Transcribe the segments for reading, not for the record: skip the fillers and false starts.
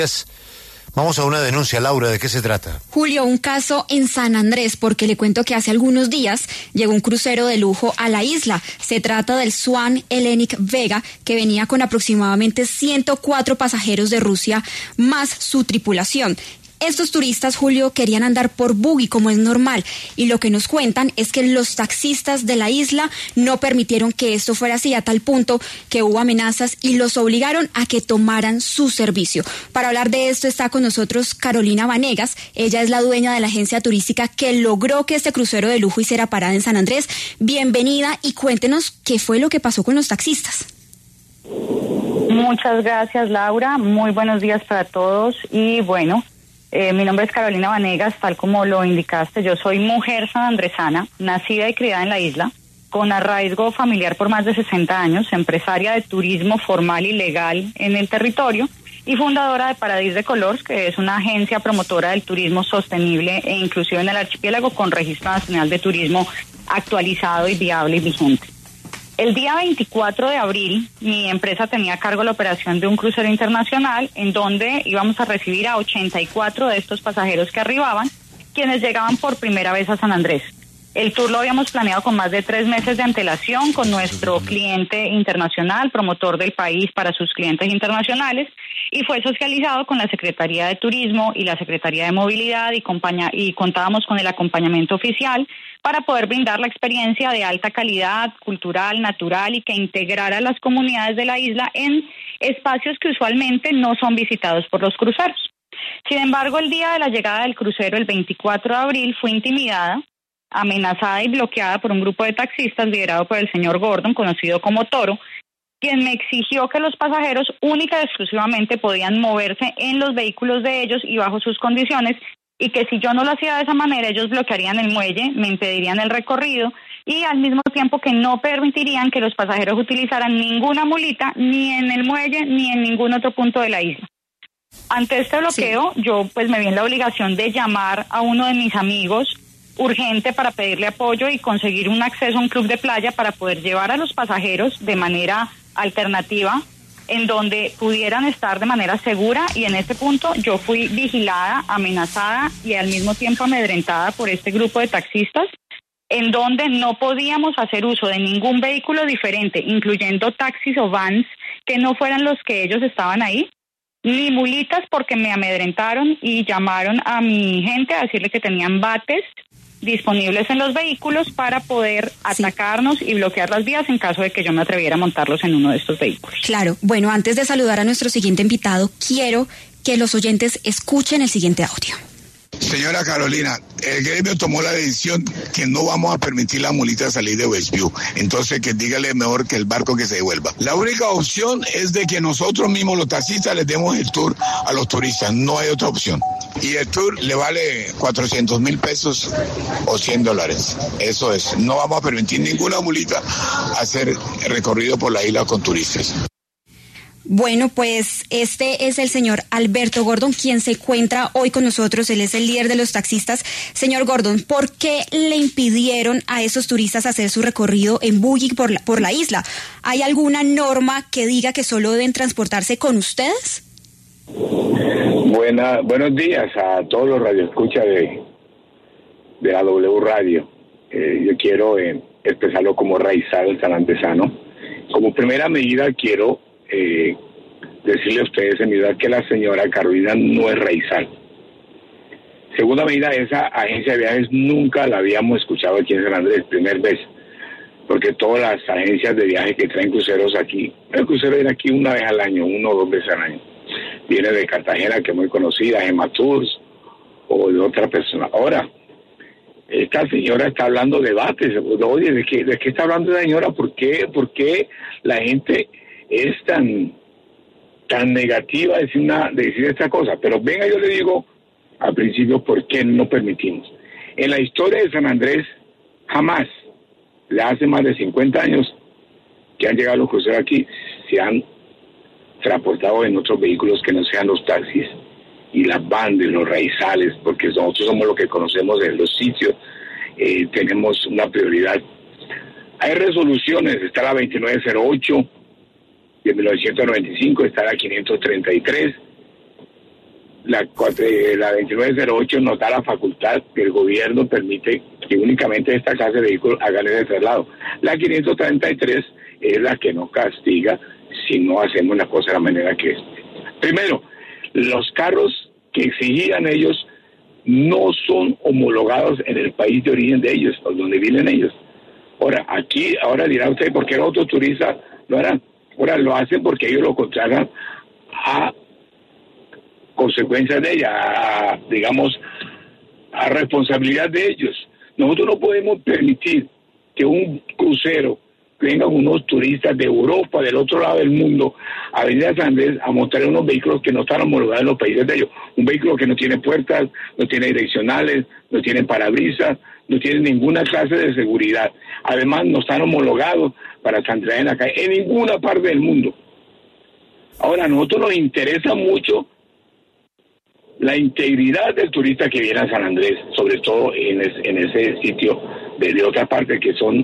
Vamos a una denuncia, Laura, ¿de qué se trata? Julio, un caso en San Andrés, porque le cuento que hace algunos días llegó un crucero de lujo a la isla. Se trata del Swan Hellenic Vega, que venía con aproximadamente 104 pasajeros de Rusia, más su tripulación. Estos turistas, Julio, querían andar por buggy como es normal, y lo que nos cuentan es que los taxistas de la isla no permitieron que esto fuera así, a tal punto que hubo amenazas y los obligaron a que tomaran su servicio. Para hablar de esto está con nosotros Carolina Vanegas. Ella es la dueña de la agencia turística que logró que este crucero de lujo hiciera parada en San Andrés. Bienvenida y cuéntenos qué fue lo que pasó con los taxistas. Muchas gracias, Laura. Muy buenos días para todos y bueno, mi nombre es Carolina Vanegas, tal como lo indicaste. Yo soy mujer sanandresana, nacida y criada en la isla, con arraigo familiar por más de 60 años, empresaria de turismo formal y legal en el territorio y fundadora de Paradis de Colors, que es una agencia promotora del turismo sostenible e inclusivo en el archipiélago con Registro Nacional de Turismo actualizado y viable y vigente. El día 24 de abril, mi empresa tenía a cargo la operación de un crucero internacional en donde íbamos a recibir a 84 de estos pasajeros que arribaban, quienes llegaban por primera vez a San Andrés. El tour lo habíamos planeado con más de 3 meses de antelación con nuestro cliente internacional, promotor del país para sus clientes internacionales, y fue socializado con la Secretaría de Turismo y la Secretaría de Movilidad y contábamos con el acompañamiento oficial para poder brindar la experiencia de alta calidad, cultural, natural y que integrara a las comunidades de la isla en espacios que usualmente no son visitados por los cruceros. Sin embargo, el día de la llegada del crucero, el 24 de abril, fue intimidada, amenazada y bloqueada por un grupo de taxistas liderado por el señor Gordon, conocido como Toro, quien me exigió que los pasajeros única y exclusivamente podían moverse en los vehículos de ellos y bajo sus condiciones, y que si yo no lo hacía de esa manera, ellos bloquearían el muelle, me impedirían el recorrido y al mismo tiempo que no permitirían que los pasajeros utilizaran ninguna mulita ni en el muelle ni en ningún otro punto de la isla. Ante este bloqueo, yo pues me vi en la obligación de llamar a uno de mis amigos urgente para pedirle apoyo y conseguir un acceso a un club de playa para poder llevar a los pasajeros de manera alternativa en donde pudieran estar de manera segura, y en este punto yo fui vigilada, amenazada y al mismo tiempo amedrentada por este grupo de taxistas, en donde no podíamos hacer uso de ningún vehículo diferente, incluyendo taxis o vans que no fueran los que ellos estaban ahí, ni mulitas, porque me amedrentaron y llamaron a mi gente a decirle que tenían bates disponibles en los vehículos para poder atacarnos y bloquear las vías en caso de que yo me atreviera a montarlos en uno de estos vehículos. Claro. Bueno, antes de saludar a nuestro siguiente invitado, quiero que los oyentes escuchen el siguiente audio. Señora Carolina, el gremio tomó la decisión que no vamos a permitir la mulita salir de Westview. Entonces, que dígale mejor que el barco que se devuelva. La única opción es de que nosotros mismos, los taxistas, les demos el tour a los turistas. No hay otra opción. Y el tour le vale 400,000 pesos o $100. Eso es. No vamos a permitir ninguna mulita hacer recorrido por la isla con turistas. Bueno, pues este es el señor Alberto Gordon, quien se encuentra hoy con nosotros. Él es el líder de los taxistas. Señor Gordon, ¿por qué le impidieron a esos turistas hacer su recorrido en buggy por la isla? ¿Hay alguna norma que diga que solo deben transportarse con ustedes? Buenos días a todos los radioescuchas de la W Radio. Yo quiero expresarlo como raizal sanandresano. Como primera medida quiero decirle a ustedes en mi edad que la señora Carolina no es raizal. Segunda medida, esa agencia de viajes nunca la habíamos escuchado aquí en San Andrés, primer vez, porque todas las agencias de viajes que traen cruceros aquí, el crucero viene aquí una vez al año, 1 o 2 veces al año. Viene de Cartagena, que es muy conocida, Gema Tours, o de otra persona. Ahora, esta señora está hablando de bates. Oye, ¿de qué está hablando la señora? ¿Por qué la gente es tan negativa de decir esta cosa? Pero venga, yo le digo al principio por qué no permitimos. En la historia de San Andrés, jamás, le hace más de 50 años que han llegado los cruceros aquí, se han transportado en otros vehículos que no sean los taxis y las bandas, los raizales, porque nosotros somos lo que conocemos de los sitios, tenemos una prioridad. Hay resoluciones, está la 2908 de 1995, está la 533, la 2908 nos da la facultad que el gobierno permite que únicamente esta clase de vehículos hagan ese traslado. La 533 es la que nos castiga si no hacemos la cosa de la manera que es. Primero, los carros que exigían ellos no son homologados en el país de origen de ellos, o donde viven ellos. Ahora dirá usted, ¿por qué los otros turistas lo harán? Ahora lo hacen porque ellos lo contratan a consecuencias de ella, a responsabilidad de ellos. Nosotros no podemos permitir que un crucero vengan unos turistas de Europa, del otro lado del mundo, a venir a San Andrés a montar unos vehículos que no están homologados en los países de ellos. Un vehículo que no tiene puertas, no tiene direccionales, no tiene parabrisas, no tiene ninguna clase de seguridad. Además, no están homologados para entrar en la calle en ninguna parte del mundo. Ahora, a nosotros nos interesa mucho la integridad del turista que viene a San Andrés, sobre todo en ese sitio de otra parte que son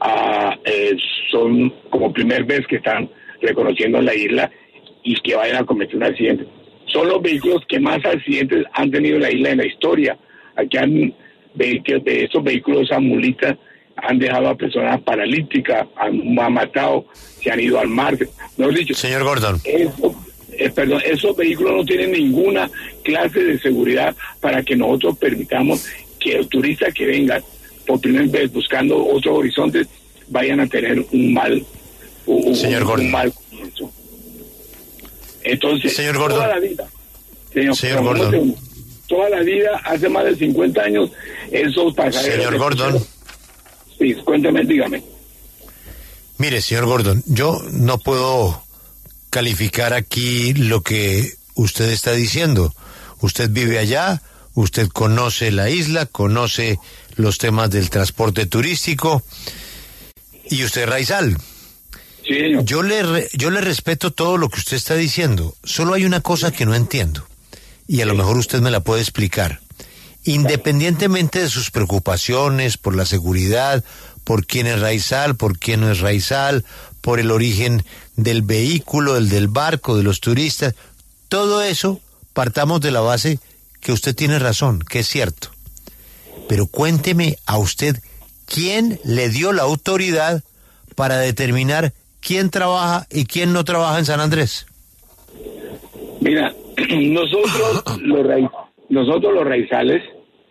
como primer vez que están reconociendo la isla y que vayan a cometer un accidente. Son los vehículos que más accidentes han tenido en la isla en la historia. Aquí de estos vehículos a mulitas han dejado a personas paralíticas, han matado, se han ido al mar. Mejor dicho, señor Gordon, esos vehículos no tienen ninguna clase de seguridad para que nosotros permitamos que los turistas que vengan por primera vez buscando otros horizontes vayan a tener un mal comienzo. Entonces, señor Gordon, toda la vida, señor Gordon, toda la vida, hace más de 50 años, esos pasajeros... Señor Gordon. Sí, cuéntame, dígame. Mire, señor Gordon, yo no puedo calificar aquí lo que usted está diciendo. Usted vive allá, usted conoce la isla, conoce los temas del transporte turístico, y usted es raizal. Sí, señor. Yo le respeto todo lo que usted está diciendo. Solo hay una cosa que no entiendo, y a lo mejor usted me la puede explicar. Independientemente de sus preocupaciones por la seguridad, por quién es raizal, por quién no es raizal, por el origen del vehículo, el del barco, de los turistas, todo eso, partamos de la base que usted tiene razón, que es cierto. Pero cuénteme a usted, ¿quién le dio la autoridad para determinar quién trabaja y quién no trabaja en San Andrés? Mira, nosotros los raizales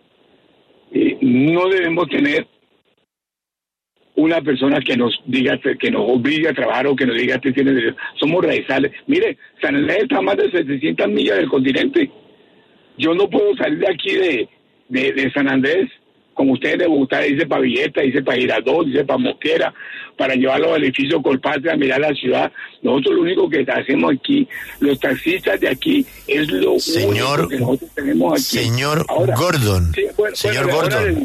no debemos tener una persona que nos diga, que nos obligue a trabajar o que nos diga que tiene derecho. Somos raizales. Mire, San Andrés está a más de 700 millas del continente. Yo no puedo salir de aquí de San Andrés, como ustedes de Bogotá, dice para Villeta, dice para Girardot, dice para Mosquera, para llevarlo al edificio Colpatria a mirar la ciudad. Nosotros lo único que hacemos aquí, los taxistas de aquí, es lo único que nosotros tenemos aquí. Señor ahora, Gordon, sí, señor Gordon,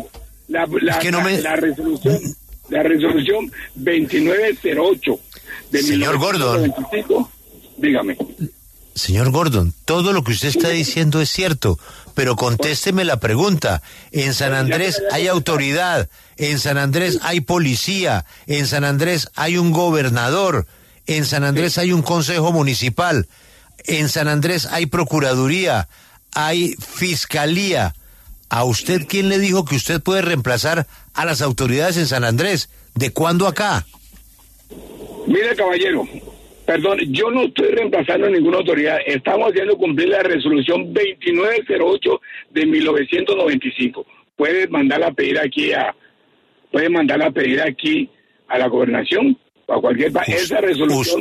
la resolución 2908 de señor 1995, Gordon, dígame. Señor Gordon, todo lo que usted está diciendo es cierto, pero contésteme la pregunta. En San Andrés hay autoridad, en San Andrés hay policía, en San Andrés hay un gobernador, en San Andrés hay un consejo municipal, en San Andrés hay procuraduría, hay fiscalía. ¿A usted quién le dijo que usted puede reemplazar a las autoridades en San Andrés? ¿De cuándo acá? Mire, caballero, perdón, yo no estoy reemplazando a ninguna autoridad. Estamos haciendo cumplir la resolución 2908 de 1995. Puede mandarla a pedir aquí a la gobernación, a cualquier esa resolución.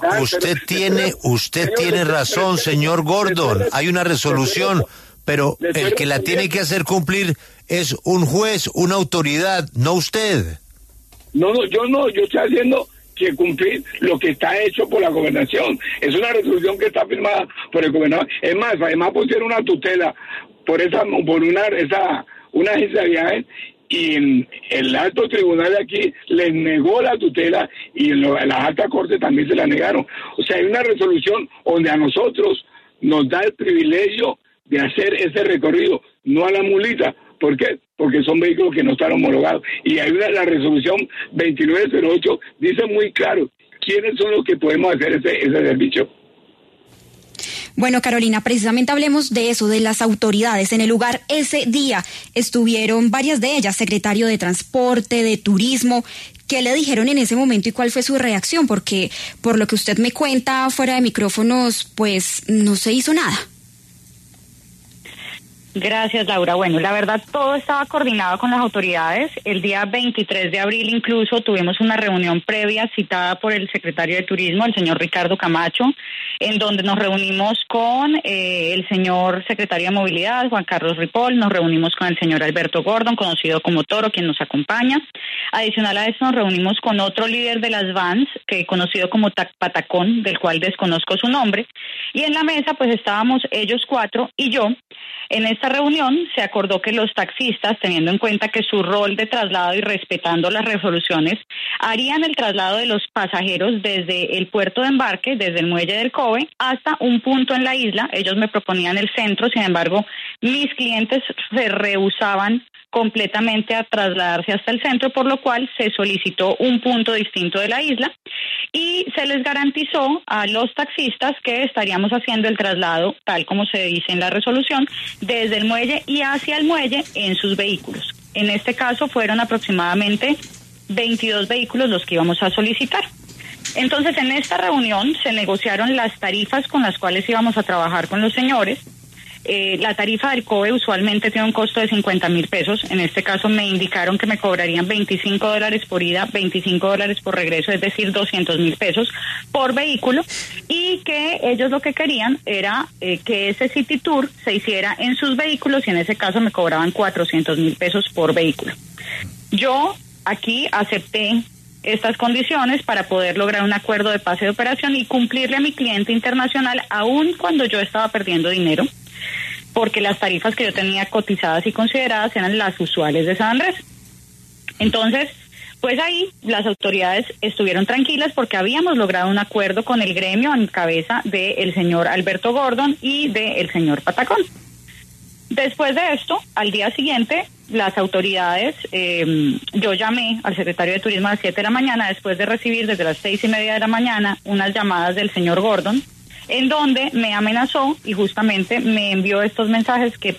Usted tiene razón, señor Gordon. Hay una resolución, pero el que la tiene que hacer cumplir es un juez, una autoridad, no usted. No, yo estoy haciendo que cumplir lo que está hecho por la gobernación. Es una resolución que está firmada por el gobernador. Es más, además pusieron una tutela por una agencia de viajes, y en el alto tribunal de aquí les negó la tutela, y en la alta corte también se la negaron. O sea, hay una resolución donde a nosotros nos da el privilegio de hacer ese recorrido, no a la mulita. ¿Por qué? Porque son vehículos que no están homologados. Y hay la resolución 2908 dice muy claro quiénes son los que podemos hacer ese servicio. Bueno, Carolina, precisamente hablemos de eso, de las autoridades. En el lugar ese día estuvieron varias de ellas, secretario de Transporte, de Turismo. ¿Qué le dijeron en ese momento y cuál fue su reacción? Porque por lo que usted me cuenta fuera de micrófonos, pues no se hizo nada. Gracias, Laura. Bueno, la verdad todo estaba coordinado con las autoridades. El día 23 de abril incluso tuvimos una reunión previa citada por el secretario de Turismo, el señor Ricardo Camacho, en donde nos reunimos con el señor secretario de Movilidad, Juan Carlos Ripoll, nos reunimos con el señor Alberto Gordon, conocido como Toro, quien nos acompaña. Adicional a eso nos reunimos con otro líder de las vans, conocido como Patacón, del cual desconozco su nombre, y en la mesa pues estábamos ellos 4 y yo. En esta reunión se acordó que los taxistas, teniendo en cuenta que su rol de traslado y respetando las resoluciones, harían el traslado de los pasajeros desde el puerto de embarque, desde el muelle del Cobe, hasta un punto en la isla. Ellos me proponían el centro, sin embargo, mis clientes se rehusaban completamente a trasladarse hasta el centro, por lo cual se solicitó un punto distinto de la isla y se les garantizó a los taxistas que estaríamos haciendo el traslado, tal como se dice en la resolución, desde el muelle y hacia el muelle en sus vehículos. En este caso fueron aproximadamente 22 vehículos los que íbamos a solicitar. Entonces, en esta reunión se negociaron las tarifas con las cuales íbamos a trabajar con los señores. La tarifa del COBE usualmente tiene un costo de 50,000 pesos. En este caso me indicaron que me cobrarían $25 por ida, $25 por regreso, es decir, 200,000 pesos por vehículo, y que ellos lo que querían era que ese City Tour se hiciera en sus vehículos y en ese caso me cobraban 400,000 pesos por vehículo. Yo aquí acepté estas condiciones para poder lograr un acuerdo de pase de operación y cumplirle a mi cliente internacional aun cuando yo estaba perdiendo dinero, porque las tarifas que yo tenía cotizadas y consideradas eran las usuales de San Andrés. Entonces, pues ahí las autoridades estuvieron tranquilas porque habíamos logrado un acuerdo con el gremio en cabeza del señor Alberto Gordon y del señor Patacón. Después de esto, al día siguiente, las autoridades, yo llamé al secretario de Turismo a las 7 de la mañana, después de recibir desde las 6:30 de la mañana unas llamadas del señor Gordon, en donde me amenazó y justamente me envió estos mensajes que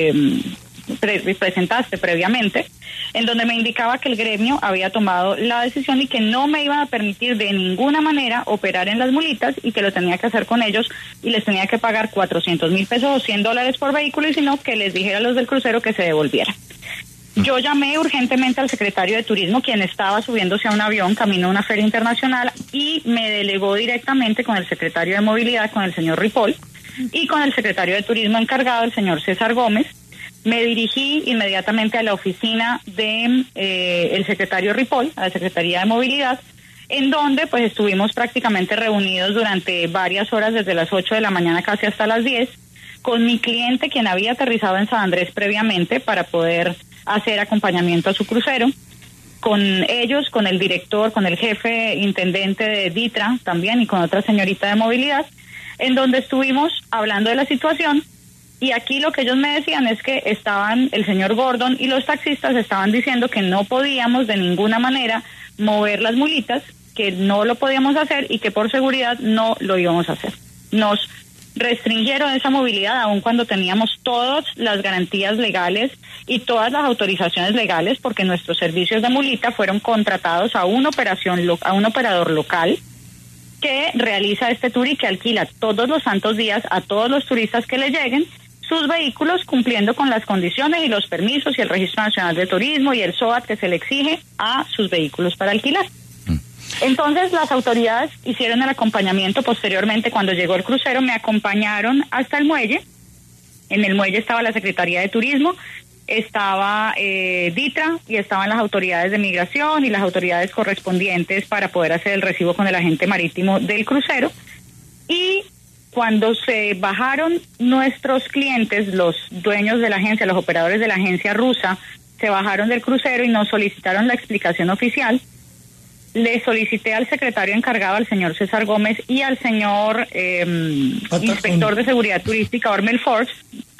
presentaste previamente, en donde me indicaba que el gremio había tomado la decisión y que no me iban a permitir de ninguna manera operar en las mulitas y que lo tenía que hacer con ellos y les tenía que pagar 400,000 pesos o $100 por vehículo, y sino que les dijera a los del crucero que se devolvieran. Yo llamé urgentemente al secretario de Turismo, quien estaba subiéndose a un avión camino a una feria internacional, y me delegó directamente con el secretario de Movilidad, con el señor Ripoll, y con el secretario de Turismo encargado, el señor César Gómez. Me dirigí inmediatamente a la oficina de el secretario Ripoll, a la Secretaría de Movilidad, en donde pues estuvimos prácticamente reunidos durante varias horas, desde las 8 de la mañana casi hasta las 10, con mi cliente, quien había aterrizado en San Andrés previamente para poder hacer acompañamiento a su crucero, con ellos, con el director, con el jefe intendente de Ditra también y con otra señorita de Movilidad, en donde estuvimos hablando de la situación. Y aquí lo que ellos me decían es que estaban, el señor Gordon y los taxistas estaban diciendo que no podíamos de ninguna manera mover las mulitas, que no lo podíamos hacer y que por seguridad no lo íbamos a hacer. Nos restringieron esa movilidad aun cuando teníamos todas las garantías legales y todas las autorizaciones legales, porque nuestros servicios de mulita fueron contratados a una a un operador local que realiza este tour y que alquila todos los santos días a todos los turistas que le lleguen sus vehículos, cumpliendo con las condiciones y los permisos y el Registro Nacional de Turismo y el SOAT que se le exige a sus vehículos para alquilar. Entonces las autoridades hicieron el acompañamiento. Posteriormente, cuando llegó el crucero, me acompañaron hasta el muelle. En el muelle estaba la Secretaría de Turismo, estaba Ditra y estaban las autoridades de migración y las autoridades correspondientes para poder hacer el recibo con el agente marítimo del crucero. Y cuando se bajaron nuestros clientes, los dueños de la agencia, los operadores de la agencia rusa, se bajaron del crucero y nos solicitaron la explicación oficial. Le solicité al secretario encargado, al señor César Gómez, y al señor inspector de seguridad turística, Ormel Forbes,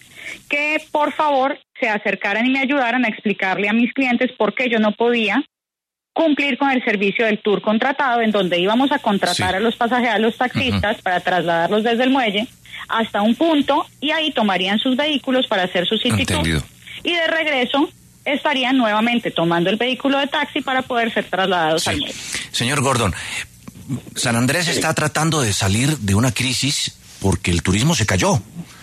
que por favor se acercaran y me ayudaran a explicarle a mis clientes por qué yo no podía cumplir con el servicio del tour contratado, en donde íbamos a contratar Sí. a los pasajeros, a los taxistas, para trasladarlos desde el muelle hasta un punto, y ahí tomarían sus vehículos para hacer su city tour. Entendido. Y de regreso estarían nuevamente tomando el vehículo de taxi para poder ser trasladados al muelle. Señor Gordon, San Andrés está tratando de salir de una crisis porque el turismo se cayó.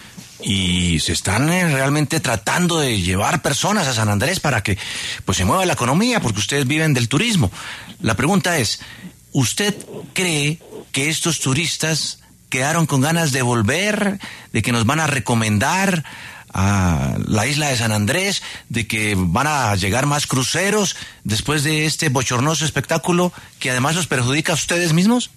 Y se están realmente tratando de llevar personas a San Andrés para que pues se mueva la economía, porque ustedes viven del turismo. La pregunta es, ¿usted cree que estos turistas quedaron con ganas de volver, de que nos van a recomendar a la isla de San Andrés, de que van a llegar más cruceros después de este bochornoso espectáculo que además los perjudica a ustedes mismos?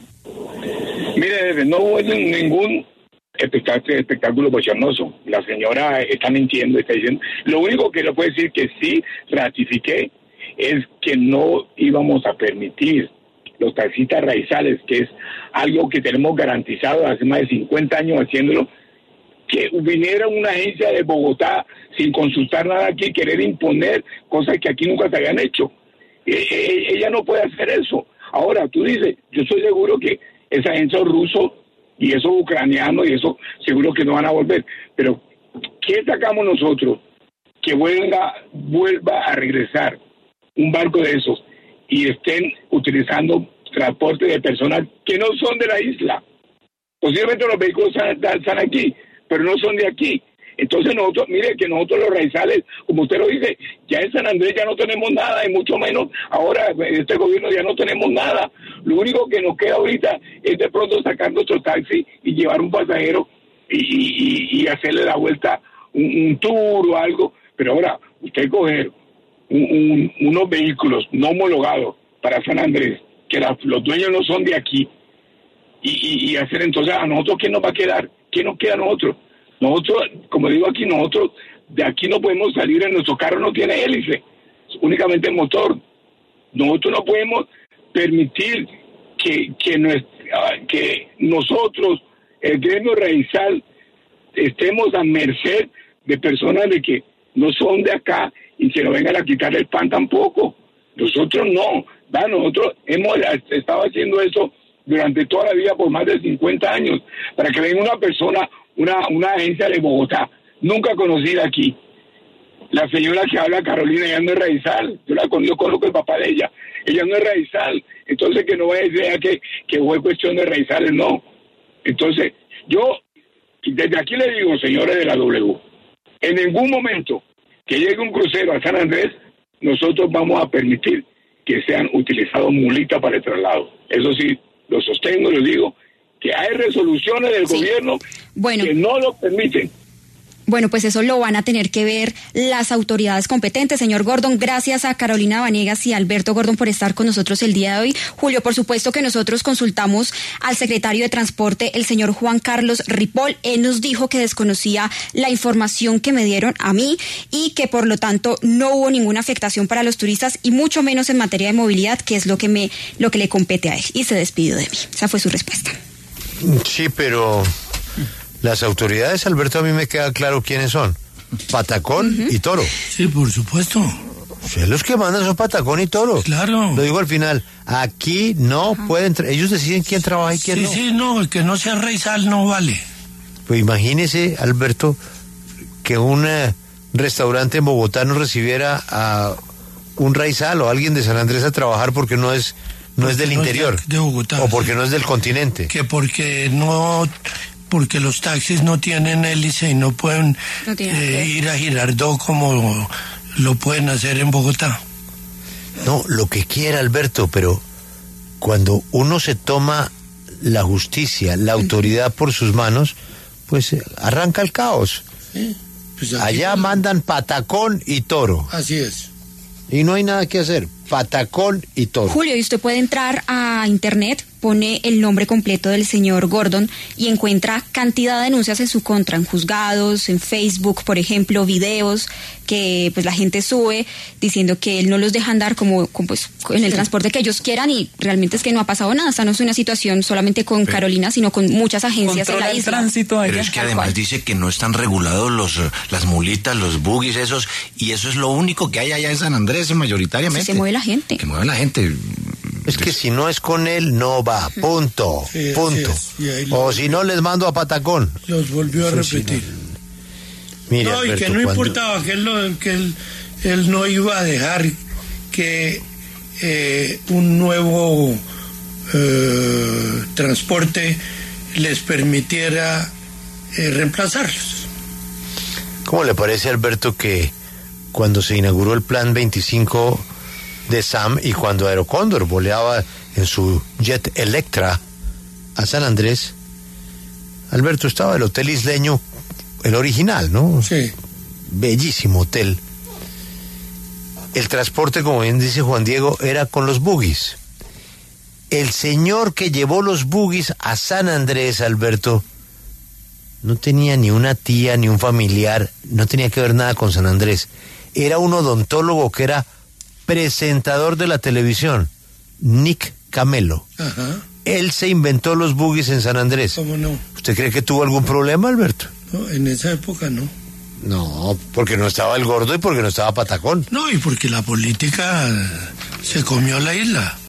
Mire, no hubo ningún espectáculo bochornoso. La señora está mintiendo, está diciendo. Lo único que le puedo decir que sí ratifiqué es que no íbamos a permitir los taxistas raizales, que es algo que tenemos garantizado hace más de 50 años haciéndolo, que viniera una agencia de Bogotá sin consultar nada aquí, querer imponer cosas que aquí nunca se habían hecho. Ella no puede hacer eso. Ahora, tú dices, yo estoy seguro que esa agencia ruso y esos ucranianos y eso seguro que no van a volver. Pero, ¿qué sacamos nosotros? Que vuelva a regresar un barco de esos y estén utilizando transporte de personas que no son de la isla. Posiblemente los vehículos están aquí, pero no son de aquí. Entonces nosotros, mire que nosotros los raizales, como usted lo dice, ya en San Andrés ya no tenemos nada, y mucho menos ahora este gobierno ya no tenemos nada. Lo único que nos queda ahorita es de pronto sacar nuestro taxi y llevar un pasajero y hacerle la vuelta, un tour o algo. Pero ahora, usted coger unos vehículos no homologados para San Andrés, que los dueños no son de aquí, y hacer entonces, ¿a nosotros qué nos va a quedar? ¿Qué nos queda a nosotros? Nosotros, como digo aquí, nosotros de aquí no podemos salir, en nuestro carro no tiene hélice, únicamente motor. Nosotros no podemos permitir que nosotros, el gremio raizal, estemos a merced de personas de que no son de acá y que nos vengan a quitar el pan tampoco. Nosotros no, nosotros hemos estado haciendo eso durante toda la vida por más de 50 años, para que venga una persona, una agencia de Bogotá, nunca conocida aquí. La señora que habla, Carolina, ella no es raizal, yo conozco el papá de ella no es raizal, entonces que no vaya a decir que fue cuestión de raizales, no. Entonces, yo desde aquí le digo, señores de la W, en ningún momento que llegue un crucero a San Andrés, nosotros vamos a permitir que sean utilizados mulitas para el traslado. Eso sí, lo sostengo, lo digo, que hay resoluciones del gobierno que no lo permiten. Bueno, pues eso lo van a tener que ver las autoridades competentes. Señor Gordon, gracias a Carolina Vanegas y Alberto Gordon por estar con nosotros el día de hoy. Julio, por supuesto que nosotros consultamos al secretario de Transporte, el señor Juan Carlos Ripoll. Él nos dijo que desconocía la información que me dieron a mí y que por lo tanto no hubo ninguna afectación para los turistas y mucho menos en materia de movilidad, que es lo que le compete a él. Y se despidió de mí. Esa fue su respuesta. Sí, pero las autoridades, Alberto, a mí me queda claro quiénes son. Patacón y Toro. Sí, por supuesto. Sí, los que mandan son Patacón y Toro. Claro. Lo digo al final. Aquí no pueden... ellos deciden quién trabaja y quién no. Sí, no, el que no sea raizal no vale. Pues imagínese, Alberto, que un restaurante en Bogotá no recibiera a un raizal o alguien de San Andrés a trabajar porque no es del interior. De Bogotá. O porque no es del continente. Que porque los taxis no tienen hélice y no pueden ir a Girardot como lo pueden hacer en Bogotá. No, lo que quiera, Alberto, pero cuando uno se toma la justicia, la autoridad por sus manos, pues arranca el caos. Pues allá mandan Patacón y Toro. Así es. Y no hay nada que hacer. Patacón y Toro. Julio, y usted puede entrar a internet, pone el nombre completo del señor Gordon y encuentra cantidad de denuncias en su contra, en juzgados, en Facebook, por ejemplo, videos que pues la gente sube diciendo que él no los deja andar como pues, en el transporte que ellos quieran, y realmente es que no ha pasado nada. Esta no es una situación solamente con Carolina, sino con muchas agencias en la isla. Tránsito allá. Pero es que además dice que no están regulados las mulitas, los buggies esos, y eso es lo único que hay allá en San Andrés mayoritariamente. Sí, se mueve la gente. Que mueve la gente. Es que si no es con él, no va. Punto. Sí, punto. O si no, les mando a Patacón. Los volvió a repetir. Mire, no, Alberto, y que no importaba, que él no iba a dejar que un nuevo transporte les permitiera reemplazarlos. ¿Cómo le parece, Alberto, que cuando se inauguró el Plan 25 de SAM y cuando Aerocóndor voleaba en su jet Electra a San Andrés, Alberto, estaba el hotel isleño, el original, ¿no? Sí. Bellísimo hotel. El transporte, como bien dice Juan Diego, era con los buggies. El señor que llevó los buggies a San Andrés, Alberto, no tenía ni una tía ni un familiar, no tenía que ver nada con San Andrés. Era un odontólogo que era presentador de la televisión, Nick Camelo. Ajá. Él se inventó los buggies en San Andrés. ¿Cómo no? ¿Usted cree que tuvo algún problema, Alberto? No, en esa época no. No, porque no estaba el gordo y porque no estaba Patacón. No, y porque la política se comió la isla.